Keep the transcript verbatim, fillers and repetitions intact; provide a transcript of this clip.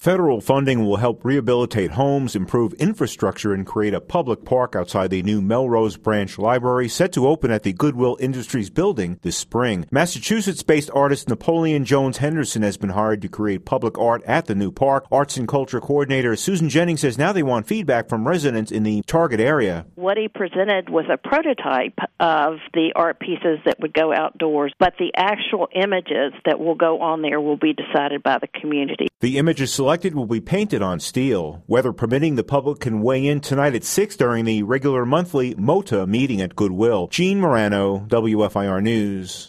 Federal funding will help rehabilitate homes, improve infrastructure, and create a public park outside the new Melrose Branch Library, set to open at the Goodwill Industries building this spring. Massachusetts-based artist Napoleon Jones Henderson has been hired to create public art at the new park. Arts and Culture Coordinator Susan Jennings says now they want feedback from residents in the target area. What he presented was a prototype of the art pieces that would go outdoors, but the actual images that will go on there will be decided by the community. The images selected will be painted on steel. Weather permitting, the public can weigh in tonight at six during the regular monthly MOTA meeting at Goodwill. Gene Morano, W F I R News.